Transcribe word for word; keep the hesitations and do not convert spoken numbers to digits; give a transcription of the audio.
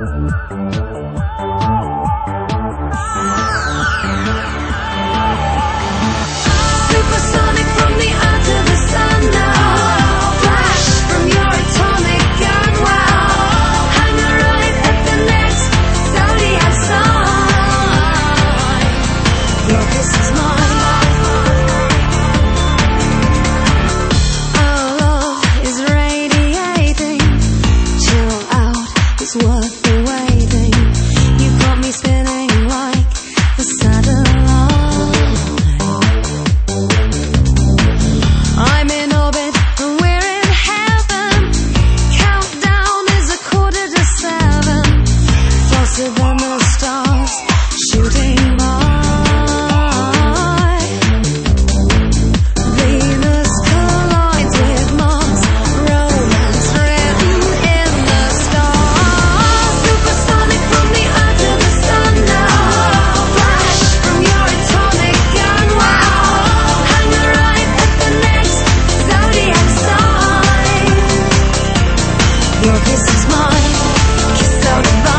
Supersonic from the earth to the sun now. Flash from your atomic gun. Wow. Hang a right at the next zodiac sign. Your kiss is mine. Our love is radiating. Chill out, it's worth the waiting. You've got me spinning like the satellite. I'm in orbit and we're in heaven. Countdown is a quarter to seven. Faster than the stars shooting by. Venus collides with Mars. Romance written in the stars. Supersonic from the earth to the sun now. Flash from your atomic gun. Wow. Hang a right at the next zodiac sign. Your kiss is mine. Kiss so divine.